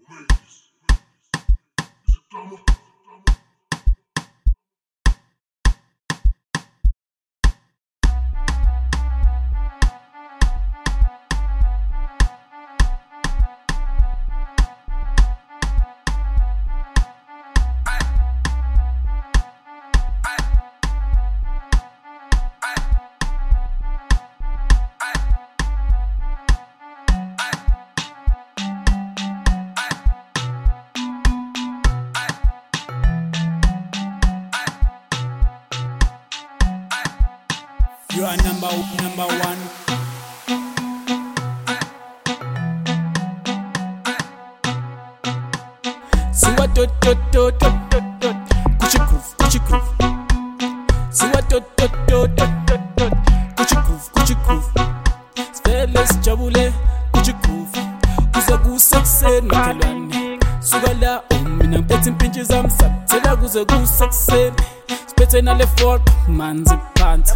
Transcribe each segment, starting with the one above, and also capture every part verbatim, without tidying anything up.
You are number number one. See what dot dot dot dot dot dot. Gucci groove, Gucci groove. See what dot dot dot dot dot dot. Gucci groove, Gucci groove. Spells jabule, Gucci groove. Kuze kusekuseni makhelwane. Suka la mina ngiphethe impintshi zami sakuthela kuze kusekuseni. Spethe nale fork manzi phansi.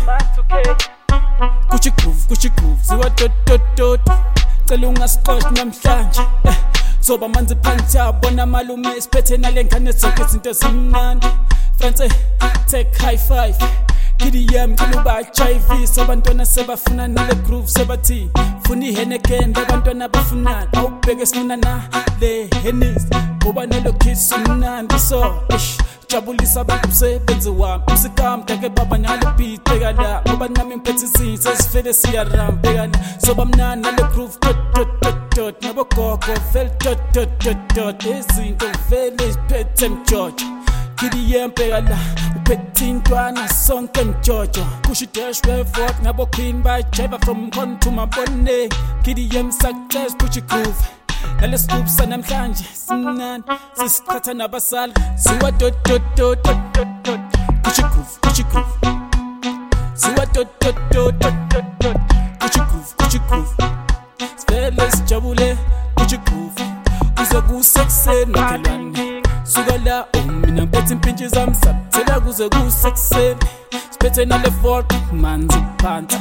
Gucci groove, Gucci groove. See what dot dot dot. Cela ungasixoshi namhlanje. Zoba manzi phansi yabona malume siphethe nale ngane zonke izinto zimnandi. France take high five. Kidi yam kuba H I V sabantwana sebafuna nale groove sebathi funa iHenneken abantwana bafuna awubheke sifuna na le Hennis ngoba nalo kiss umnandi so ish jabulisa abantu sebenzi wami umsikami take baba nalo beat bekala ngoba nami ngiphethe izinto sifele siyarambe kana so bamnandi nale groove dot dot dot dot nabo gogo felt dot dot dot dot izinto vele siphethe mjojo Kidi yempela uphethe intwana sonke mjojo Kushi dash way forward ngabo queen by driver from con to my bonne Kidi yem success Gucci groove Nale scoop sanamhlanje simnandi sisikhatha nabasala siwa dot dot dot dot dot Gucci groove Gucci groove siwa dot dot dot dot dot Gucci groove Gucci groove Spells jabule Gucci groove Kuze kusekuseni makhelwane Suka la mina ngiphethe impintshi zami sakuthela kuze kusekuseni siphethe nale fork manzi phansi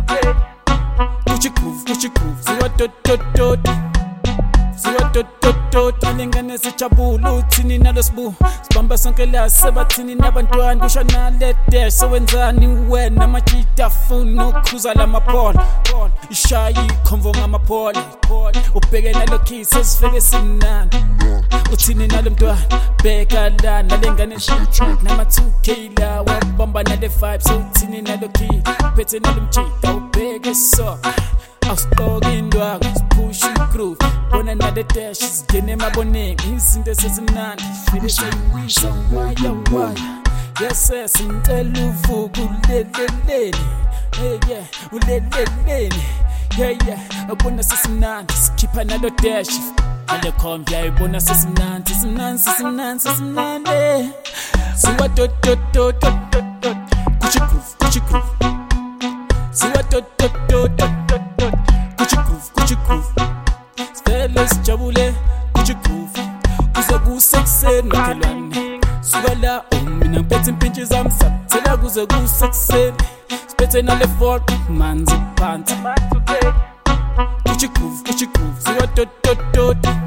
Gucci groove Gucci groove siwa dot dot dot siwa dot dot dot alengane sijabula uthini nalosibu sibamba sonke la sebathini nabantwana kusho nale dash sewenzani wena majita funa ukhuza lamaphola ishayi khomvo ngamaphola ubheke nalo kiss esifeke simnandi uthini nalo mntwana bheka la nalengane shit nama two K la wabamba nale vibe so uthini nalo key phethe nalo mjita ubheke so awustoki indwaka push groove bona nale dash sigene maboneni izinto sezimnandi feel sayisa waya waya yes yes ngicela uvuka uleleleni hey yeah uleleleni yeah yeah ubona sesimnandi sikhipha nalo dash ale khomvya ibona sesimnandi sesimnandi sesimnandi sesimnandi siwa dot dot dot dot dot Gucci groove Gucci groove siwa dot dot dot dot dot Gucci groove Gucci groove Spells jabule Gucci groove kuze kusekuseni makhelwane suka la mina ngiphethe impintshi zami sakuthela kuze kusekuseni siphethe nale fork manzi phansi Gucci groove Gucci groove siwa dot dot dot